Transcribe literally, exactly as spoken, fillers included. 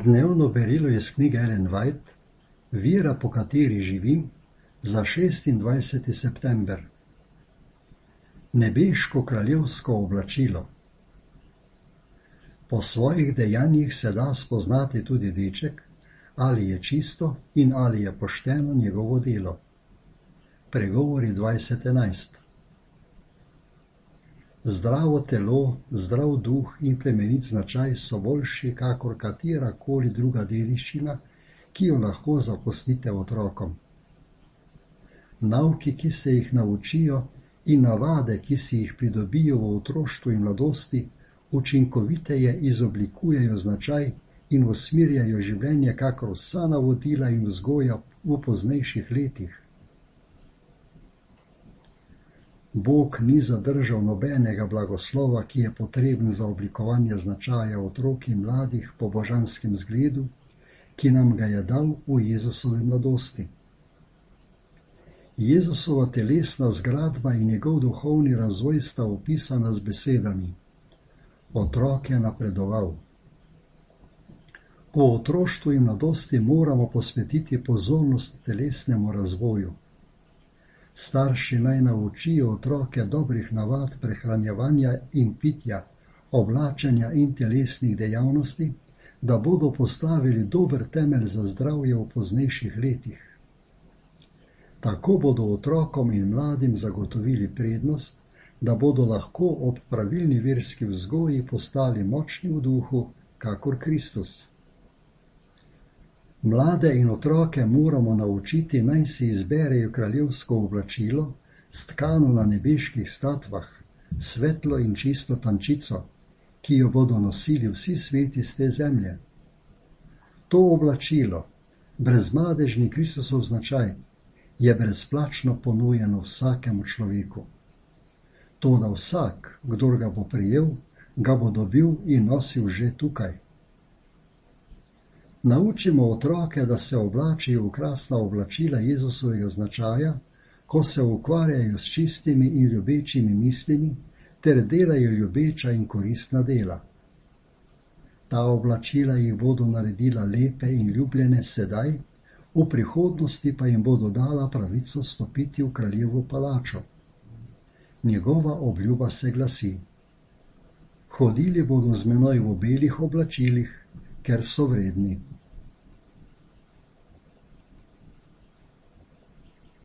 Dnevno berilo iz knjige Ellen White, Vera, po kateri živim, za šestindvajseti september. Nebeško kraljevsko oblačilo. Po svojih dejanjih se da spoznati tudi deček, ali je čisto in ali je pošteno njegovo delo. Pregovori dvajset enajst. Zdravo telo, zdrav duh in plemenit značaj so boljši kakor katera koli druga dediščina, ki jo lahko zapustite otrokom. Nauki, ki se jih naučijo, in navade, ki si jih pridobijo v otroštvu in mladosti, učinkoviteje izoblikujejo značaj in usmerjajo življenje kakor vsa navodila in vzgoja v poznejših letih. Bog ni zadržal nobenega blagoslova, ki je potreben za oblikovanje značaja otrok in mladih po božanskem zgledu, ki nam ga je dal v Jezusovi mladosti. Jezusova telesna zgradba in njegov duhovni razvoj sta opisana z besedami: otrok je napredoval. V otroštvu in mladosti moramo posvetiti pozornost telesnemu razvoju. Starši naj naučijo otroke dobrih navad prehranjevanja in pitja, oblačenja in telesnih dejavnosti, da bodo postavili dober temelj za zdravje v poznejših letih. Tako bodo otrokom in mladim zagotovili prednost, da bodo lahko ob pravilni verski vzgoji postali močni v duhu, kakor Kristus. Mlade in otroke moramo naučiti, naj si izberejo kraljevsko oblačilo, stkano na nebeških statvah, svetlo in čisto tančico, ki jo bodo nosili vsi sveti z te zemlje. To oblačilo, brezmadežni Kristusov značaj, je brezplačno ponujeno vsakemu človeku. Toda vsak, kdor ga bo prijel, ga bo dobil in nosil že tukaj. Naučimo otroke, da se oblačijo v krasna oblačila Jezusovega značaja, ko se ukvarjajo s čistimi in ljubečimi mislimi ter delajo ljubeča in koristna dela. Ta oblačila jih bodo naredila lepe in ljubljene sedaj, v prihodnosti pa jim bodo dala pravico stopiti v kraljevo palačo. Njegova obljuba se glasi: hodili bodo z menoj v belih oblačilih, ker so vredni.